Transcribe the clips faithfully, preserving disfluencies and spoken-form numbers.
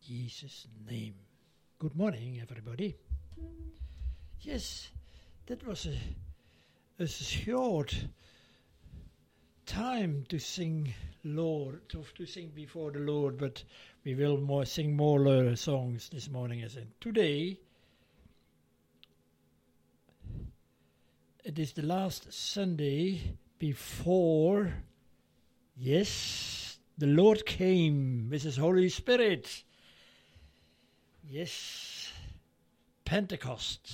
Jesus' name. Good morning, everybody. Yes, that was a, a short time to sing Lord, to, to sing before the Lord, but we will more sing more uh, songs this morning. As in today, it is the last Sunday before, yes, the Lord came with His Holy Spirit. Yes, Pentecost.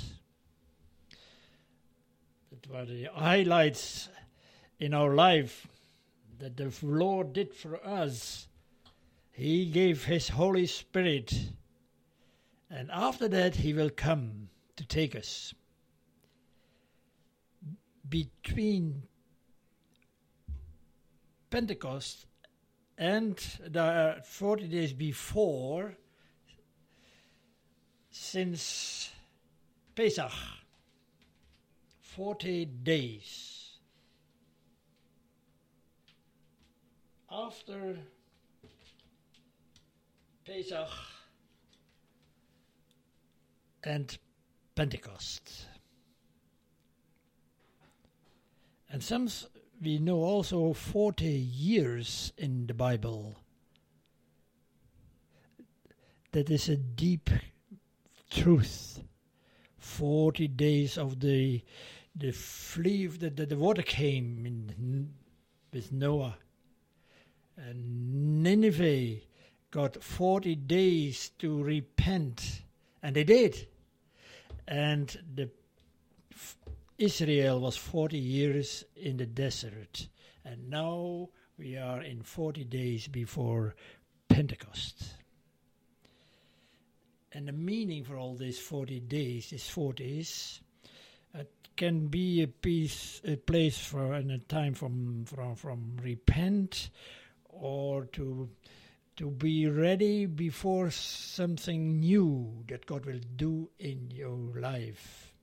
That were the highlights in our life that the Lord did for us. He gave His Holy Spirit, and after that He will come to take us. Between Pentecost and the forty days before, since Pesach, forty days. After Pesach and Pentecost. And some we know also forty years in the Bible. That is a deep truth. Forty days of the the flee the, the, the water came in with Noah. And Nineveh got forty days to repent, and they did. And the Israel was forty years in the desert, and now we are in forty days before Pentecost. And the meaning for all these forty days, these forties, it can be a piece, a place for and a time from from from repent, or to to be ready before something new that God will do in your life.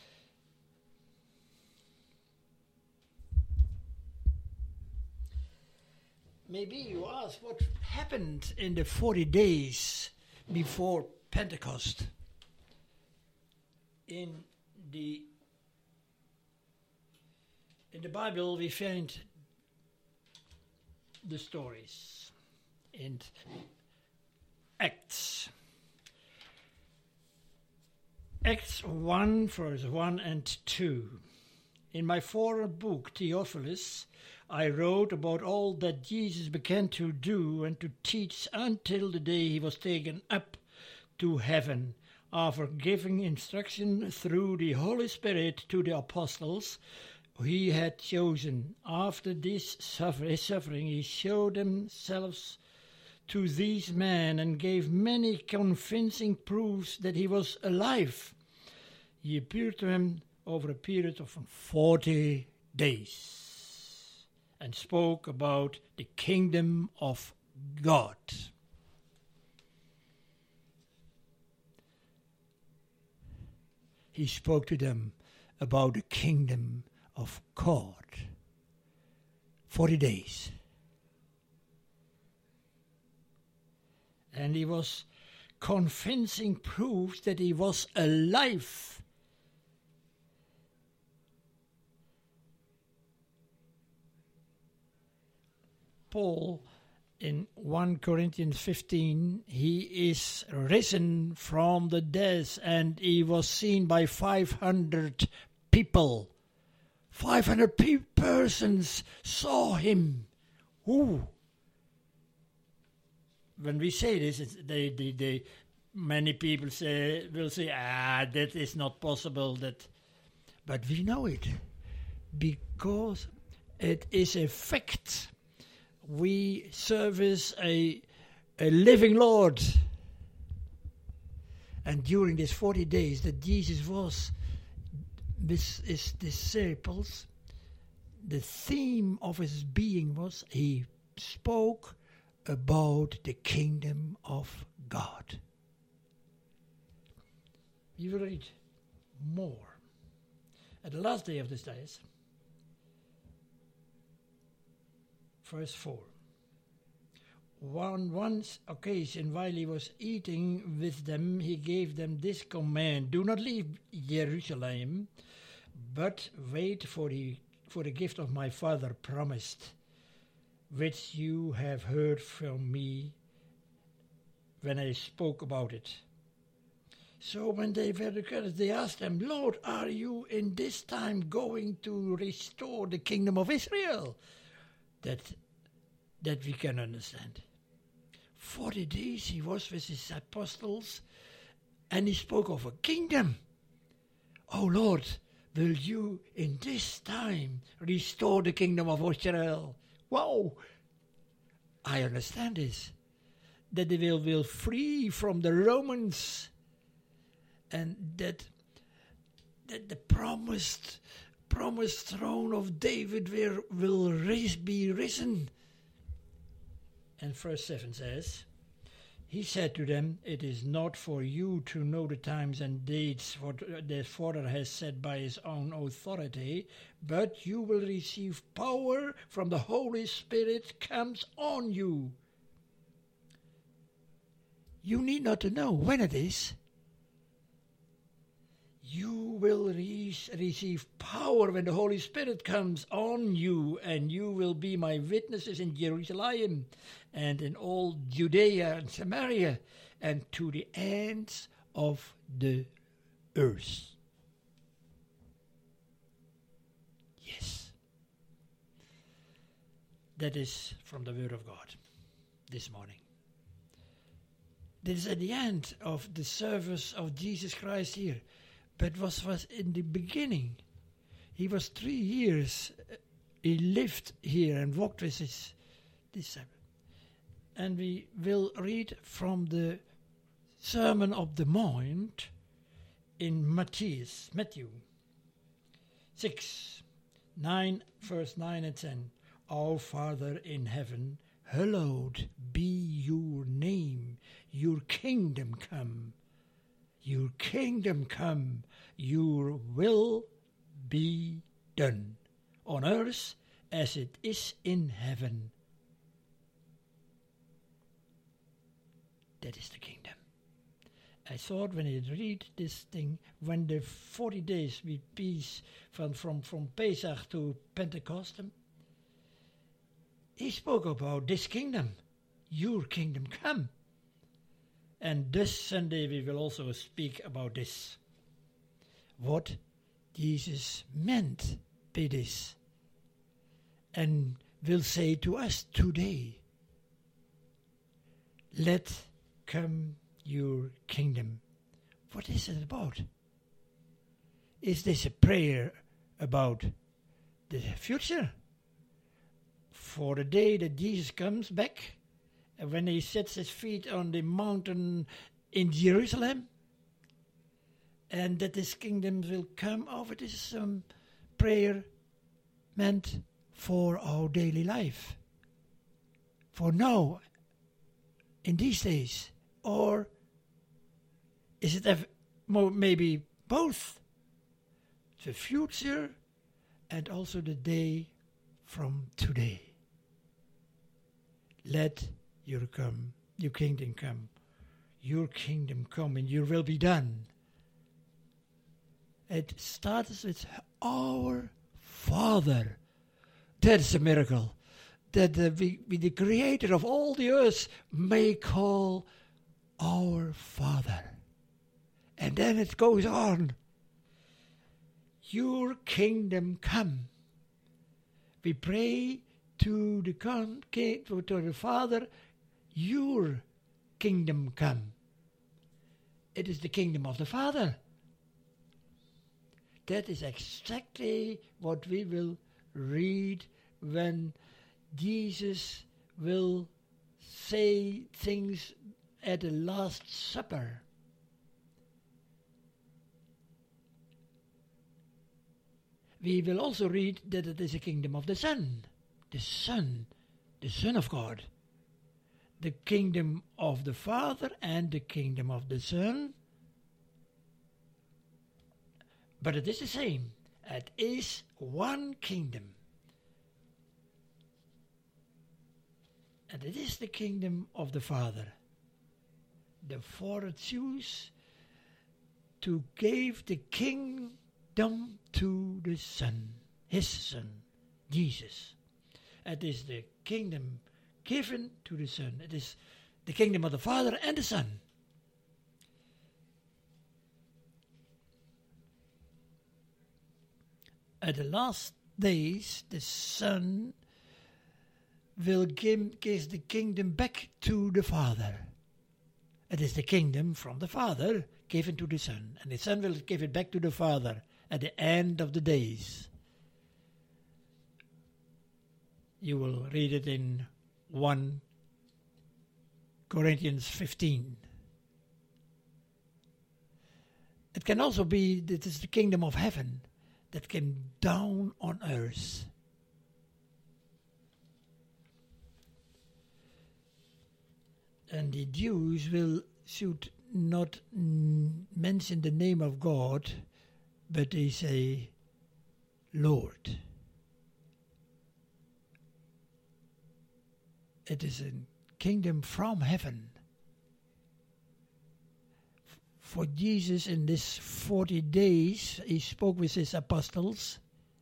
Maybe you ask what happened in the forty days before Pentecost. In the in the Bible we find the stories in Acts. Acts one, verse one and two. In my former book, Theophilus, I wrote about all that Jesus began to do and to teach until the day He was taken up to heaven, after giving instruction through the Holy Spirit to the apostles He had chosen. After this suffer- his suffering, He showed Himself to these men and gave many convincing proofs that He was alive. He appeared to them over a period of forty days and spoke about the kingdom of God. He spoke to them about the kingdom of God. Forty days. And he was convincing proof that he was alive. Paul, in First Corinthians fifteen, he is risen from the dead, and he was seen by five hundred people. five hundred pe- persons saw him. Who? When we say this, it's, they, they, they, many people say will say, ah, that is not possible. That, but we know it because it is a fact. We service a a living Lord. And during these forty days that Jesus was with His disciples, the theme of His being was He spoke about the kingdom of God. You will read more. At the last day of these days, verse four. On one occasion, while he was eating with them, he gave them this command: do not leave Jerusalem, but wait for the, for the gift of my Father promised, which you have heard from me when I spoke about it. So when they were together, they asked him, Lord, are you in this time going to restore the kingdom of Israel? That, that we can understand. Forty days he was with his apostles, and he spoke of a kingdom. Oh Lord, will you in this time restore the kingdom of Israel? Wow! I understand this. That they will be free from the Romans, and that that the promised promised throne of David will, will rise, be risen. And verse seven says, he said to them, it is not for you to know the times and dates what the Father has set by his own authority, but you will receive power from the Holy Spirit comes on you. You need not to know when it is. You will re- receive power when the Holy Spirit comes on you, and you will be my witnesses in Jerusalem and in all Judea and Samaria and to the ends of the earth. Yes. That is from the Word of God this morning. This is at the end of the service of Jesus Christ here. But was was in the beginning. He was three years. Uh, he lived here and walked with his disciples. And we will read from the Sermon of the Mount in Matthias, Matthew six, nine, verse nine and ten. Our Father in heaven, hallowed be your name. Your kingdom come. Your kingdom come, your will be done, on earth as it is in heaven. That is the kingdom. I thought when I read this thing, when the forty days with peace from, from, from Pesach to Pentecost, he spoke about this kingdom, your kingdom come. And this Sunday we will also speak about this. What Jesus meant by this. And will say to us today, let come your kingdom. What is it about? Is this a prayer about the future? For the day that Jesus comes back? When he sets his feet on the mountain in Jerusalem, and that his kingdom will come over. This is some prayer meant for our daily life, for now, in these days, or is it ev- maybe both, the future and also the day from today? Let Your come, your kingdom come, your kingdom come, and your will be done. It starts with our Father. That's a miracle. That the, we, we, the creator of all the earth, may call our Father. And then it goes on. Your kingdom come. We pray to the, con, to the Father, your kingdom come. It is the kingdom of the Father. That is exactly what we will read when Jesus will say things at the Last Supper. We will also read that it is a kingdom of the Son. The Son, the Son of God. The kingdom of the Father and the kingdom of the Son. But it is the same. It is one kingdom. And it is the kingdom of the Father. The Father chose to give the kingdom to the Son, his Son, Jesus. It is the kingdom given to the Son. It is the kingdom of the Father and the Son. At the last days, the Son will give, give the kingdom back to the Father. It is the kingdom from the Father given to the Son, and the Son will give it back to the Father at the end of the days. You will read it in First Corinthians fifteen. It can also be that it is the kingdom of heaven that came down on earth. And the Jews will should not mm, mention the name of God, but they say Lord. It is a kingdom from heaven. For Jesus, in this forty days, he spoke with his apostles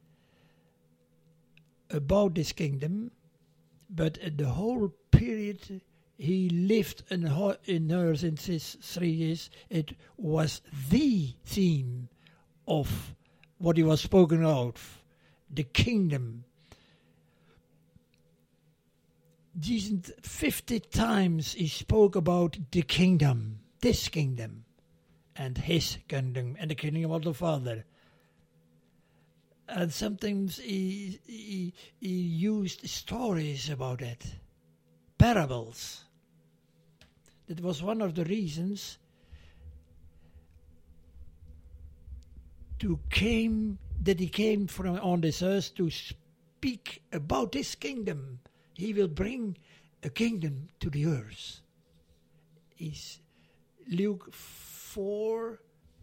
about this kingdom, but in the whole period he lived in, in earth in his three years, it was the theme of what he was spoken of, the kingdom. Jesus, fifty times he spoke about the kingdom, this kingdom, and his kingdom, and the kingdom of the Father. And sometimes he, he, he used stories about it, parables. That was one of the reasons to came that he came from on this earth to speak about this kingdom. He will bring a kingdom to the earth. Is Luke four.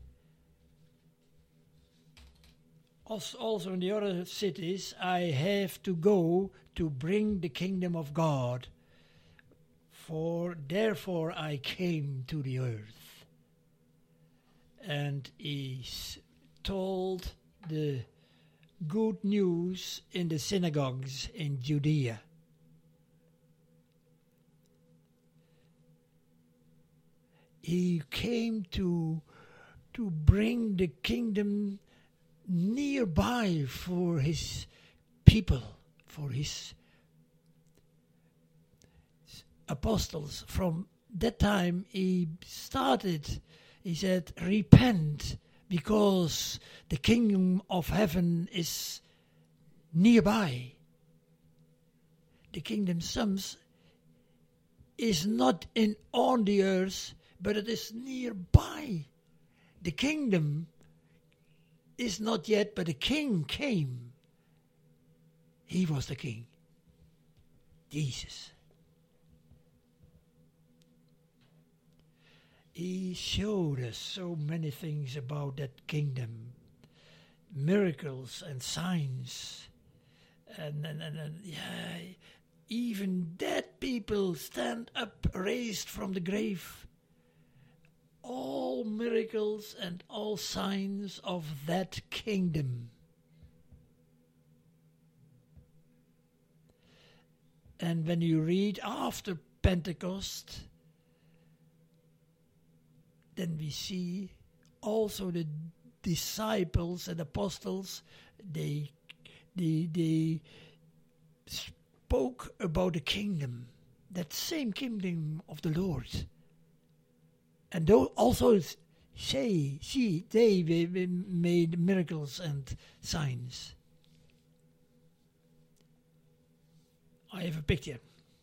Also in the other cities, I have to go to bring the kingdom of God. For therefore I came to the earth. And he told the good news in the synagogues in Judea. He came to, to bring the kingdom nearby for his people, for his apostles. From that time he started, he said, repent, because the kingdom of heaven is nearby. The kingdom comes is not in on the earth, but it is nearby. The kingdom is not yet, but the king came. He was the king, Jesus. He showed us so many things about that kingdom, miracles and signs, and, and, and, and yeah, even dead people stand up, raised from the grave. All miracles and all signs of that kingdom. And when you read after Pentecost, then we see also the disciples and apostles, they, they, they spoke about the kingdom, that same kingdom of the Lord. And also say, see, they made miracles and signs. I have a picture.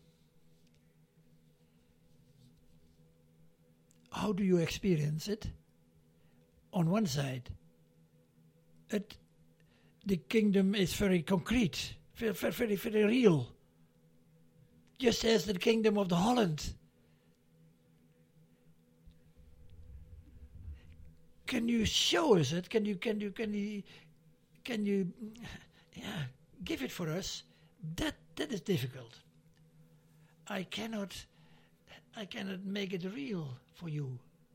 How do you experience it? On one side, it, the kingdom is very concrete, very, very, very real. Just as the kingdom of the Holland. Can you show us it? Can you, can you, can you, can you, yeah, give it for us? That, that is difficult. I cannot, I cannot make it real for you.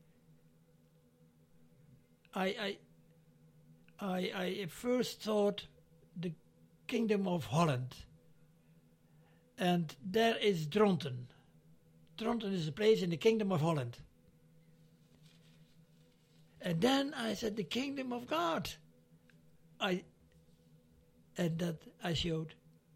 I, I, I, I at first thought the Kingdom of Holland, and there is Dronten. Dronten is a place in the Kingdom of Holland. And then I said the Kingdom of God. I, and that I showed.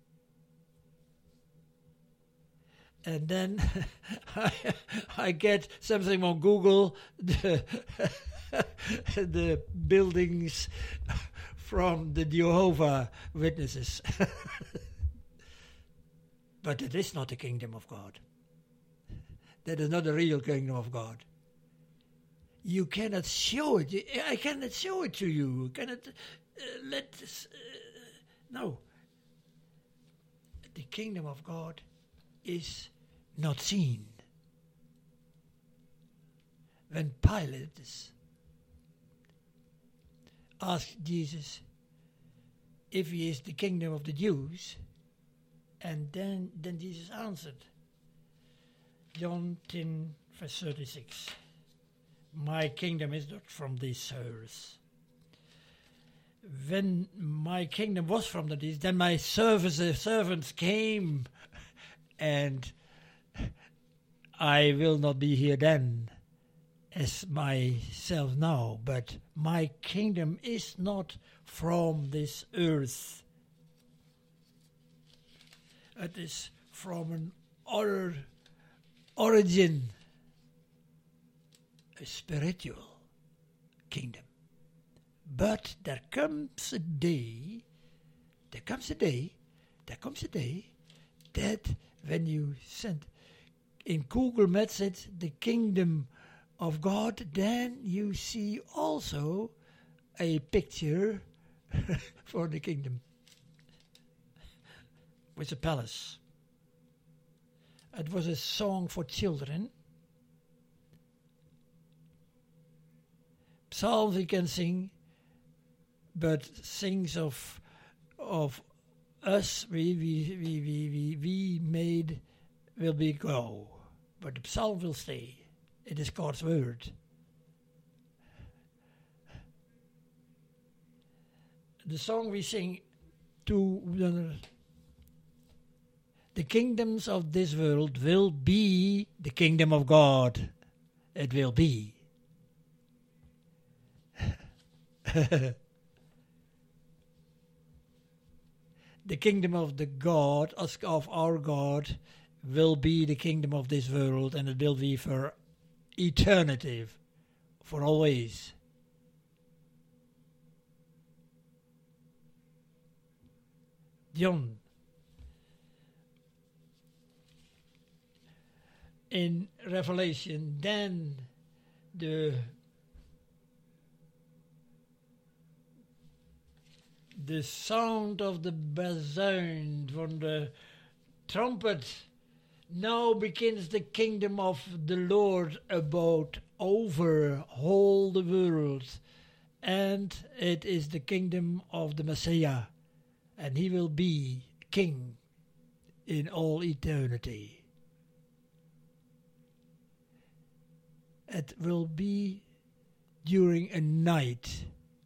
And then I, I get something on Google, the, the buildings from the Jehovah Witnesses. But it is not the kingdom of God. That is not the real kingdom of God. You cannot show it. I cannot show it to you. You cannot uh, let this... Uh, no. The kingdom of God is not seen. When Pilate asked Jesus if he is the kingdom of the Jews, and then, then Jesus answered, John ten, verse thirty-six, my kingdom is not from this earth. When my kingdom was from this, then my servants, servants came, and I will not be here then as myself now, but my kingdom is not from this earth. It is from an other origin, a spiritual kingdom. But there comes a day, there comes a day, there comes a day that when you send in Google Maps it the kingdom of God, then you see also a picture for the kingdom with a palace. It was a song for children. Psalms we can sing, but things of of us we we we we we, we made will be go, but the psalm will stay. It is God's word. The song we sing to the kingdoms of this world will be the kingdom of God. It will be. The kingdom of the God, of our God, will be the kingdom of this world, and it will be for eternity, for always. John, in Revelation, then the the sound of the basun from the trumpet. Now begins the kingdom of the Lord about over all the world, and it is the kingdom of the Messiah, and he will be king in all eternity. It will be during a night.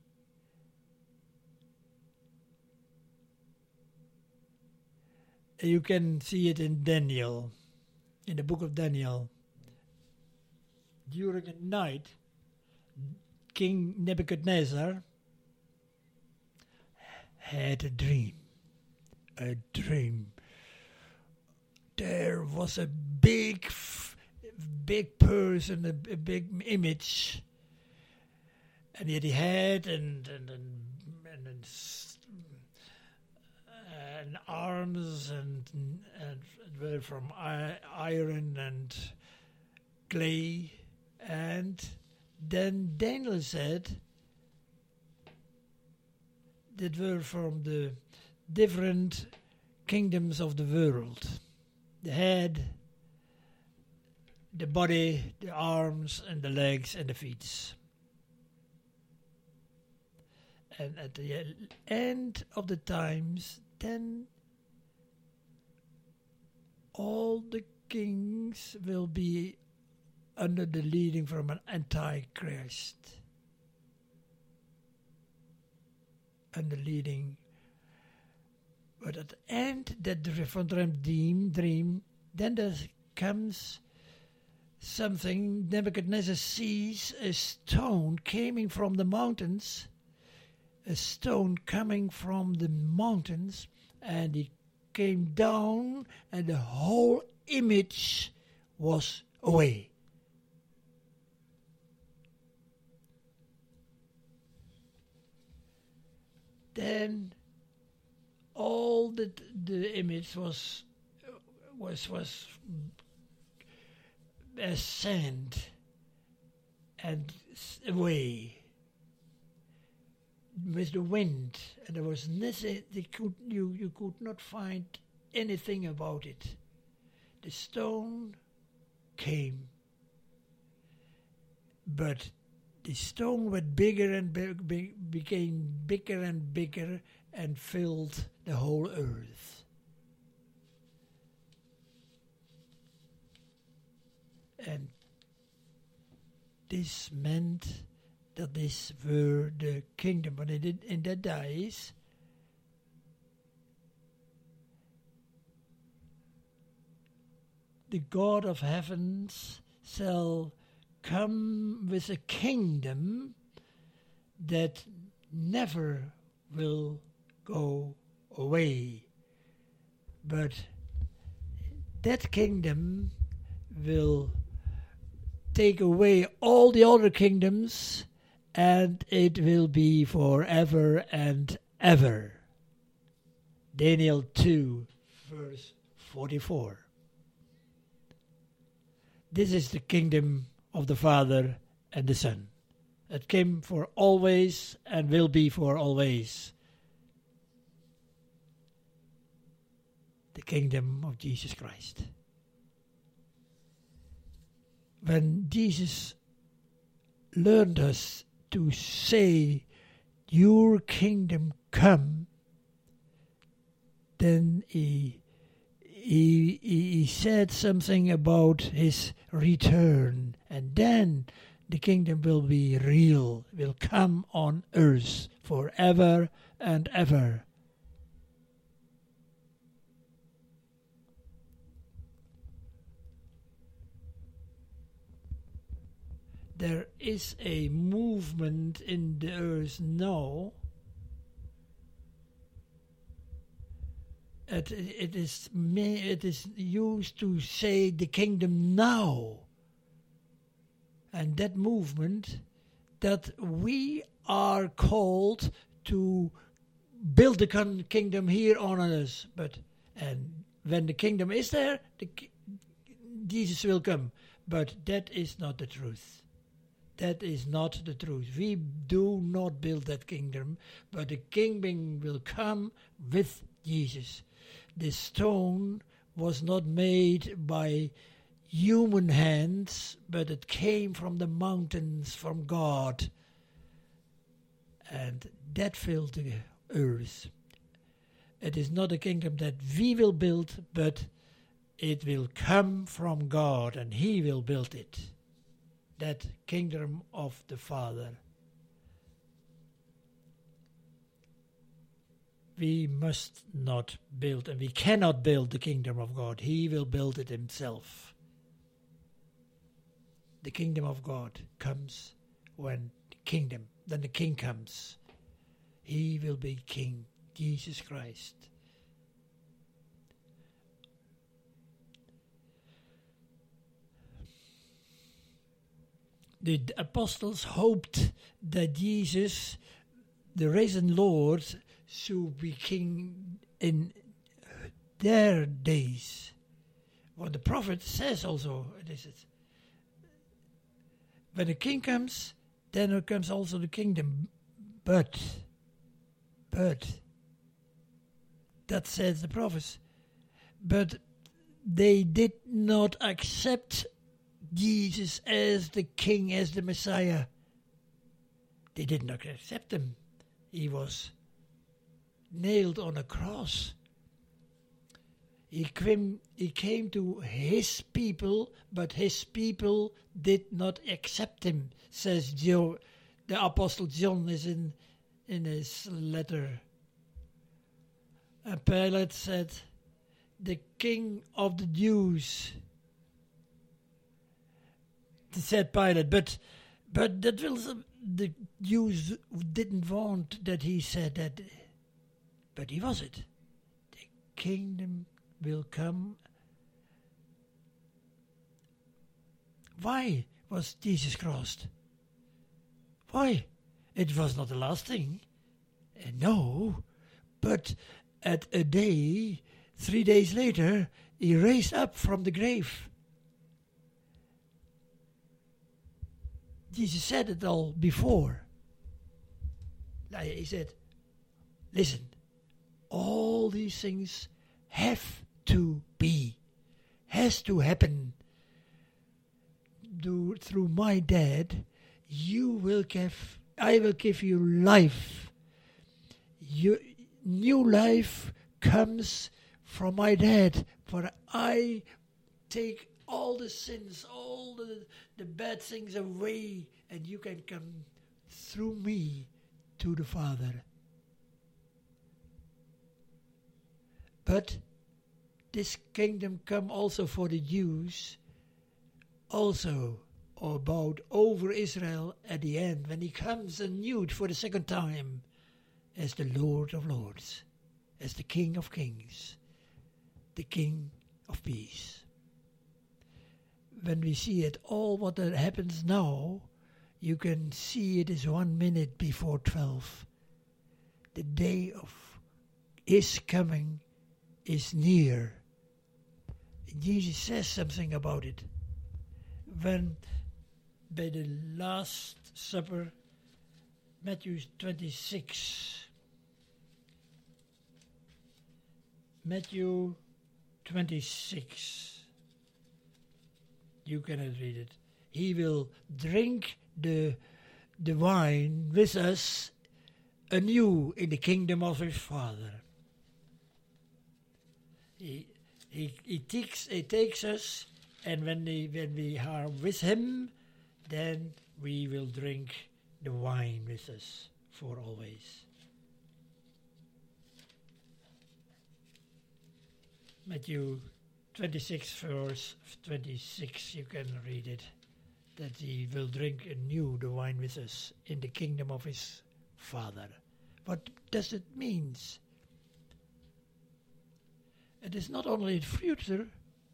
You can see it in Daniel, in the book of Daniel. During a night, King Nebuchadnezzar had a dream. A dream. There was a big, big person, a, a big image, and he had a head and and and, and, and and arms and, and were from iron and clay. And then Daniel said that were from the different kingdoms of the world. The head, the body, the arms and the legs and the feet. And at the end of the times, then all the kings will be under the leading from an antichrist. Under leading. But at the end, that from dream, dream, then there comes something. Nebuchadnezzar sees a stone coming from the mountains, a stone coming from the mountains, and it came down, and the whole image was away. Then all the the image was was was as sand and away with the wind, and there was nothing. They could you you could not find anything about it. The stone came, but the stone went bigger and big, big, became bigger and bigger and filled the whole earth. And this meant that this were the kingdom. But in, in the days, the God of heavens shall come with a kingdom that never will go away. But that kingdom will take away all the other kingdoms, and it will be forever and ever. Daniel two, verse forty-four. This is the kingdom of the Father and the Son. It came for always and will be for always. The kingdom of Jesus Christ. When Jesus learned us to say, "Your kingdom come," then he He, he said something about his return, and then the kingdom will be real, will come on earth forever and ever. There is a movement in the earth now. It, it is it is used to say the kingdom now. And that movement, that we are called to build the kingdom here on earth. But and when the kingdom is there, the, Jesus will come. But that is not the truth. That is not the truth. We do not build that kingdom, but the kingdom will come with Jesus. The stone was not made by human hands, but it came from the mountains, from God. And that filled the earth. It is not a kingdom that we will build, but it will come from God, and He will build it. That kingdom of the Father. We must not build, and we cannot build the kingdom of God. He will build it Himself. The kingdom of God comes when the kingdom, then the King comes. He will be King, Jesus Christ. The apostles hoped that Jesus, the risen Lord, should be king in their days. What the prophet says also, it is it. When the king comes, then there comes also the kingdom. But, but, that says the prophets. But they did not accept Jesus as the king, as the Messiah. They did not accept him. He was nailed on a cross. He came, he came to his people, but his people did not accept him, says Joe, the Apostle John is in, in his letter. And Pilate said, the King of the Jews. Said Pilate, but but that was the Jews didn't want that he said that, but he was it. The kingdom will come. Why was Jesus crossed? Why? It was not the last thing. Uh, no, but at a day, three days later, he raised up from the grave. Jesus said it all before. He said, listen, all these things have to be, has to happen. Do, through my death, you will give, I will give you life. You, new life comes from my death, for I take all the sins, all the, the bad things away, and you can come through me to the Father. But this kingdom come also for the Jews, also about over Israel at the end, when he comes anew for the second time as the Lord of Lords, as the King of Kings, the King of Peace. When we see it, all what that happens now, you can see it is one minute before twelve. The day of his coming is near. Jesus says something about it. When by the Last Supper, Matthew twenty-six. Matthew twenty-six. You cannot read it. He will drink the, the wine with us anew in the kingdom of his Father. He, he, he, takes, he takes us, and when, he, when we are with him, then we will drink the wine with us for always. Matthew twenty-six, verse twenty-six, you can read it, that he will drink anew the wine with us in the kingdom of his Father. What does it mean? It is not only the future.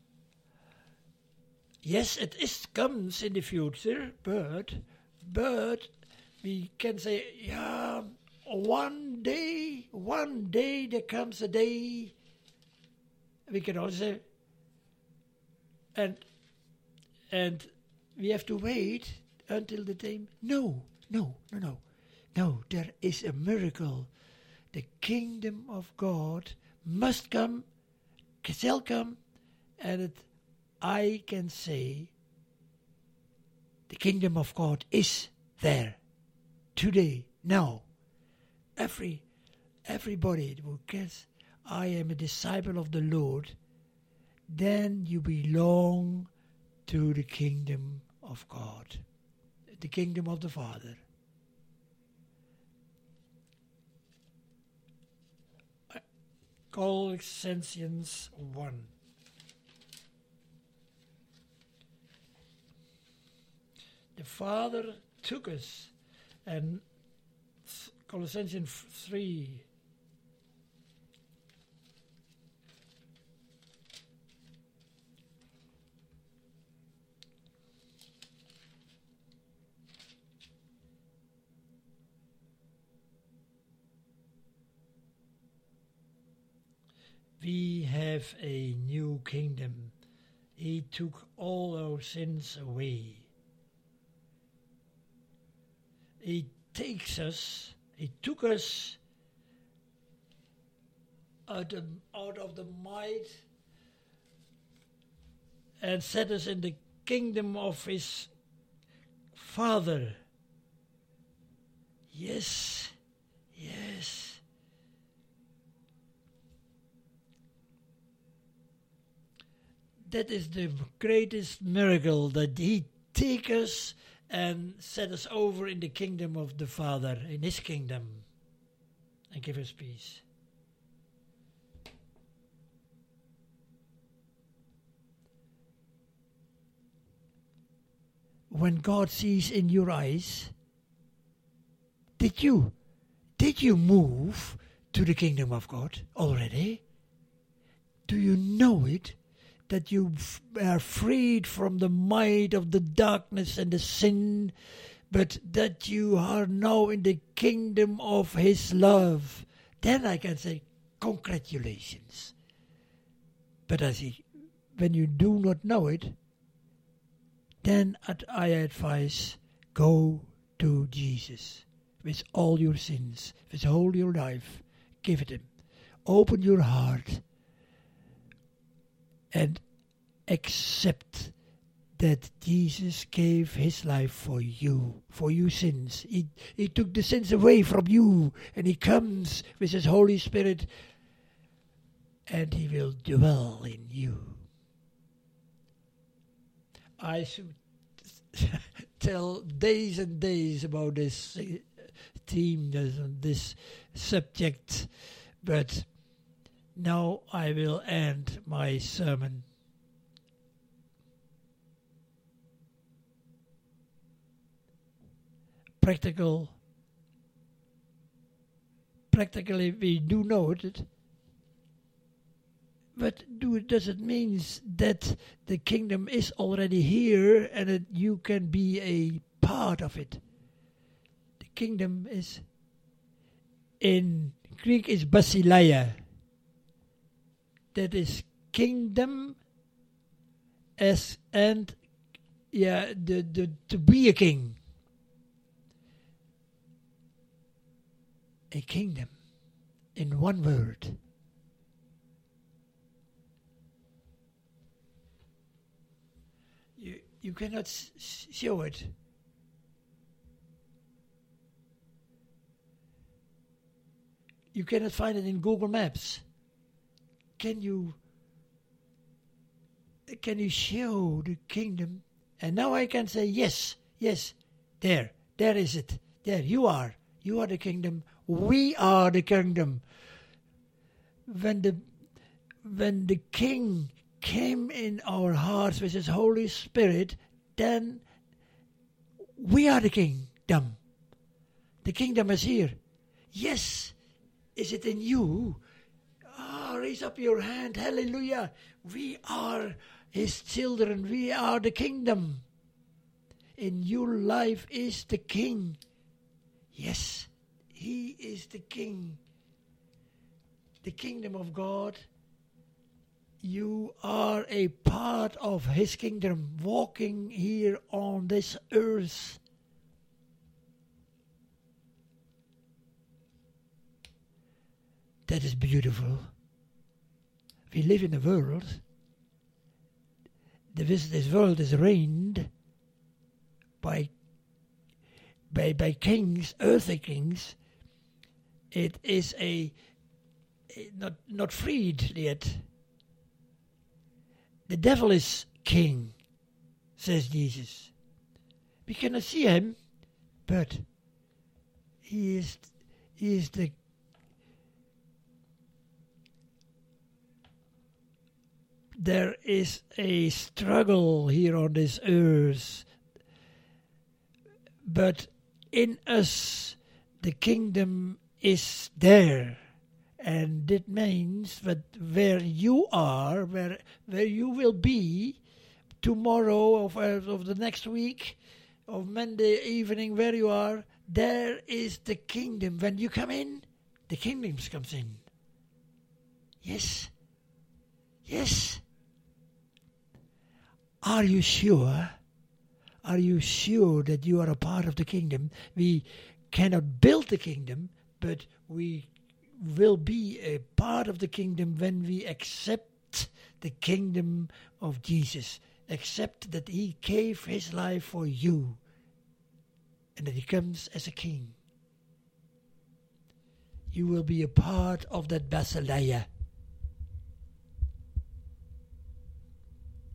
Yes, it is comes in the future, but but we can say, yeah, one day, one day there comes a day. We can also say, and and we have to wait until the time. No, no, no, no, no. There is a miracle. The kingdom of God must come, shall come, and it, I can say, the kingdom of God is there today, now. Every everybody who gets, I am a disciple of the Lord, then you belong to the kingdom of God, the kingdom of the Father. Colossians one. The Father took us, and Colossians three. We have a new kingdom. He took all our sins away. He takes us, he took us out of, out of the might and set us in the kingdom of his Father. Yes, yes. that is the greatest miracle, that he take us and set us over in the kingdom of the Father, in his kingdom, and give us peace. When God sees in your eyes, did you, did you move to the kingdom of God already? Do you know it? That you f- are freed from the might of the darkness and the sin, but that you are now in the kingdom of his love. Then I can say, congratulations. But I see, when you do not know it, then I advise, go to Jesus with all your sins, with all your life. Give it him. Open your heart and accept that Jesus gave his life for you, for your sins. He, he took the sins away from you, and he comes with his Holy Spirit, and he will dwell in you. I should tell days and days about this theme, this, this subject, but now I will end my sermon. Practical, practically we do know it, but do, does it mean that the kingdom is already here and that you can be a part of it? The kingdom is, in Greek is basileia. That is kingdom as and yeah the, the to be a king. A kingdom in one word. You you cannot s- show it. You cannot find it in Google Maps. Can you can you show the kingdom? And now I can say, yes, yes, there, there is it. There you are. You are the kingdom. We are the kingdom. When the when the King came in our hearts with his Holy Spirit, then we are the kingdom. The kingdom is here. Yes. Is it in you? Ah, raise up your hand. Hallelujah. We are his children. We are the kingdom. In your life is the king. Yes, he is the king. The kingdom of God. You are a part of his kingdom, walking here on this earth. That is beautiful. We live in a world. This, this world is reigned by, by, by kings, earthly kings. It is a, a not, not freed yet. The devil is king, says Jesus. We cannot see him, but he is, he is the There is a struggle here on this earth, but in us the kingdom is there, and it means that where you are, where where you will be tomorrow of of the next week, of Monday evening, where you are, there is the kingdom. When you come in, the kingdom comes in. Yes, yes. Are you sure? Are you sure that you are a part of the kingdom? We cannot build the kingdom, but we will be a part of the kingdom when we accept the kingdom of Jesus. Accept that he gave his life for you and that he comes as a king. You will be a part of that basileia.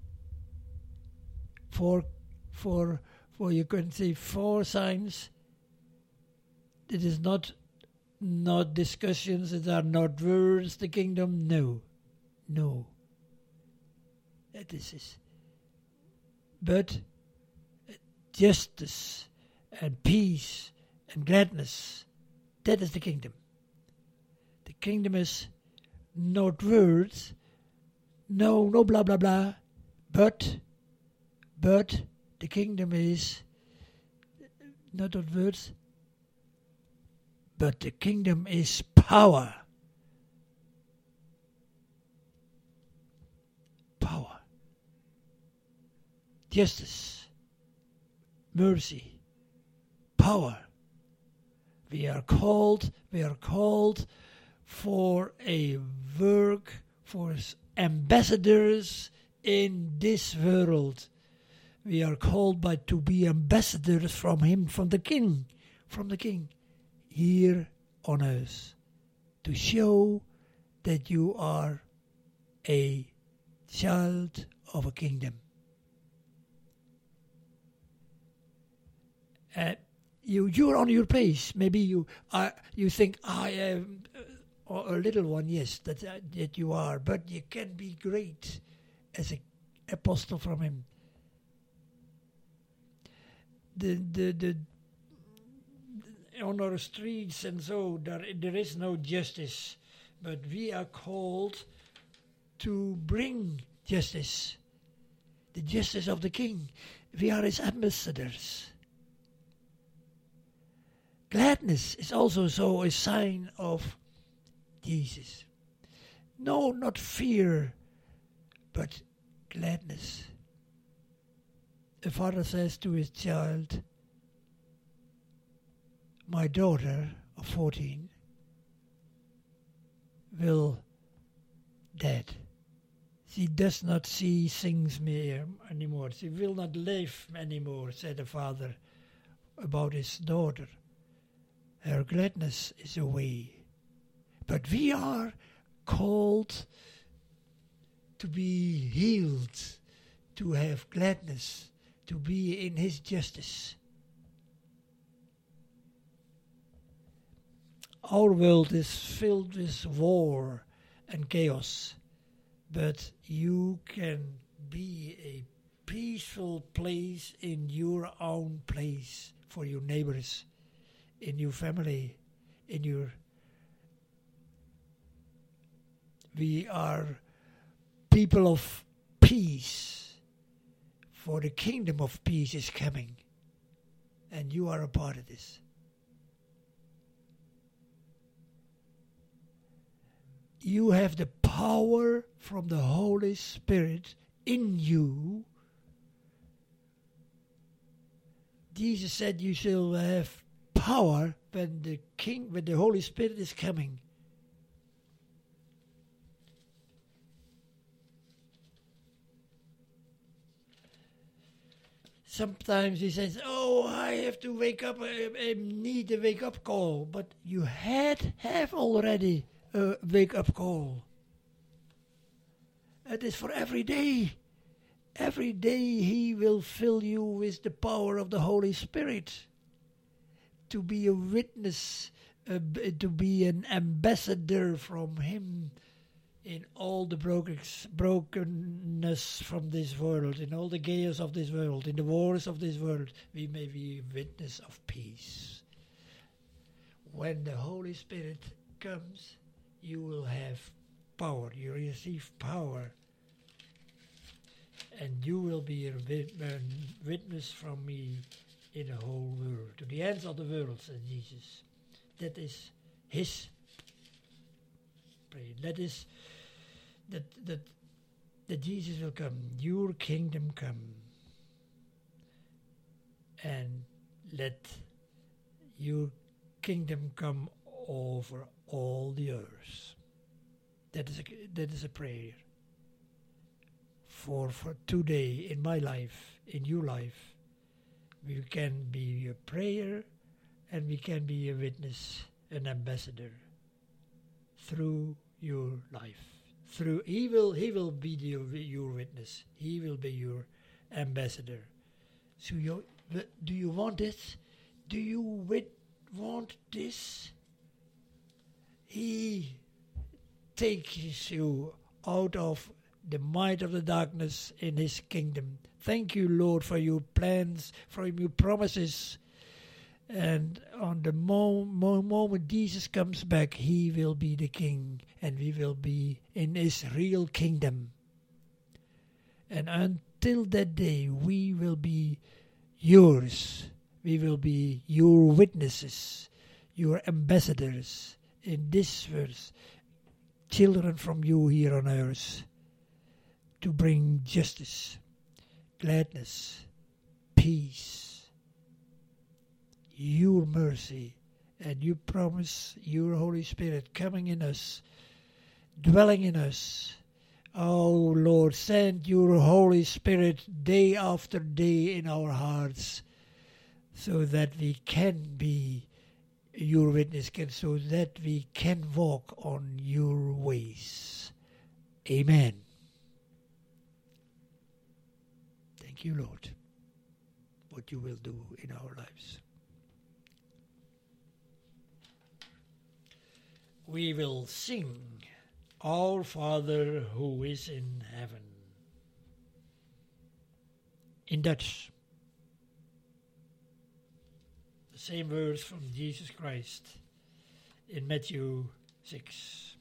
four, four, four, you can say four signs. It is not, not discussions, it are not words, the kingdom, no, no. That is it. But justice and peace and gladness, that is the kingdom. The kingdom is not words, no, no blah blah blah, but, but the kingdom is not of words, but the kingdom is power. Power. Justice. Mercy. Power. We are called, we are called for a work, for ambassadors in this world. We are called by to be ambassadors from him, from the king, from the king, here on earth, to show that you are a child of a kingdom. Uh, you you're on your place. Maybe you are. You think I am uh, a little one. Yes, that uh, that you are. But you can be great as an apostle from him. The the the on our streets and so there there is no justice, but we are called to bring justice, the justice of the King. We are his ambassadors. Gladness is also so a sign of Jesus. No, not fear, but gladness. A father says to his child, my daughter of fourteen will dead. She does not see things mere anymore. She will not live anymore, said the father about his daughter. Her gladness is away. But we are called to be healed, to have gladness, to be in his justice. Our world is filled with war and chaos, but you can be a peaceful place in your own place for your neighbors, in your family, in your... We are people of peace, for the kingdom of peace is coming, and you are a part of this. You have the power from the Holy Spirit in you. Jesus said you shall have power when the King, when the Holy Spirit is coming. Sometimes he says, oh, I have to wake up, I, I need a wake-up call. But you had have already a wake-up call. It is for every day. Every day he will fill you with the power of the Holy Spirit to be a witness, uh, to be an ambassador from him in all the broken, brokenness from this world, in all the chaos of this world, in the wars of this world. We may be a witness of peace. When the Holy Spirit comes, you will have power. You receive power. And you will be a witness from me in the whole world, to the ends of the world, said Jesus. That is his prayer. That is that that that Jesus will come. Your kingdom come, and let your kingdom come over all the earth. That is a, that is a prayer for for today in my life, in your life. We can be a prayer, and we can be a witness, an ambassador through your life. Through he will he will be the, your witness. He will be your ambassador. So you, do you want this? Do you wit- want this? He takes you out of the might of the darkness in his kingdom. Thank you, Lord, for your plans, for your promises. And on the mo- mo- moment Jesus comes back, he will be the king, and we will be in his real kingdom. And until that day, we will be yours. We will be your witnesses, your ambassadors in this verse, children from you here on earth, to bring justice, gladness, peace, your mercy, and you promise your Holy Spirit coming in us, dwelling in us. Oh Lord, send your Holy Spirit day after day in our hearts, so that we can be your witness, can, so that we can walk on your ways. Amen. Thank you, Lord, what you will do in our lives. We will sing, Our Father who is in heaven, in Dutch. The same words from Jesus Christ in Matthew six.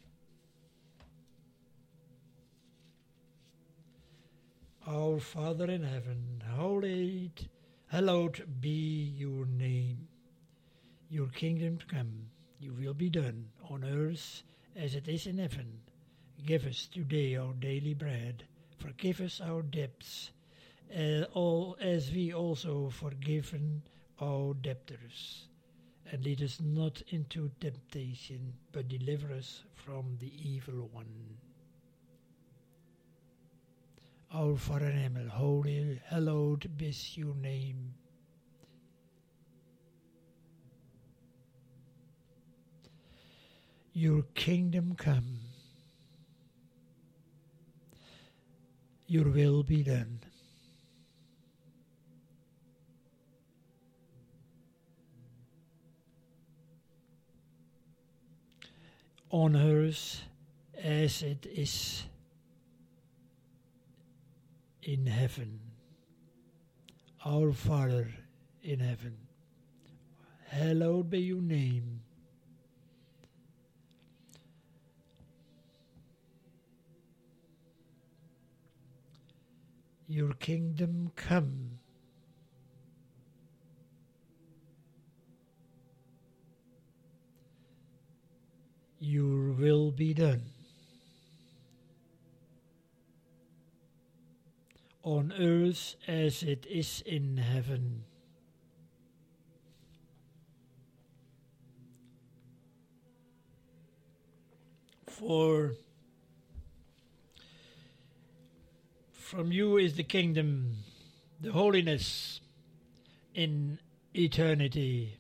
Our Father in heaven, hallowed, hallowed be your name. Your kingdom come, your will be done on earth as it is in heaven. Give us today our daily bread. Forgive us our debts, uh, all as we also forgiven our debtors. And lead us not into temptation, but deliver us from the evil one. Our Father in heaven, holy, hallowed be your name. Your kingdom come. Your will be done. On earth as it is in heaven. Our Father in heaven, hallowed be your name. Your kingdom come. Your will be done. On earth as it is in heaven. For from you is the kingdom, the holiness in eternity.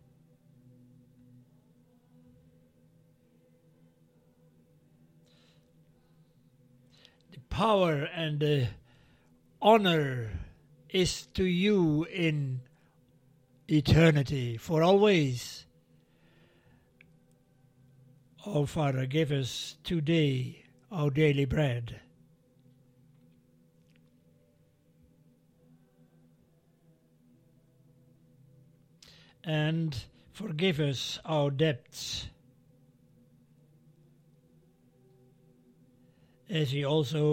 The power and the honor is to you in eternity, for always. Oh, Father, give us today our daily bread. And forgive us our debts, as we also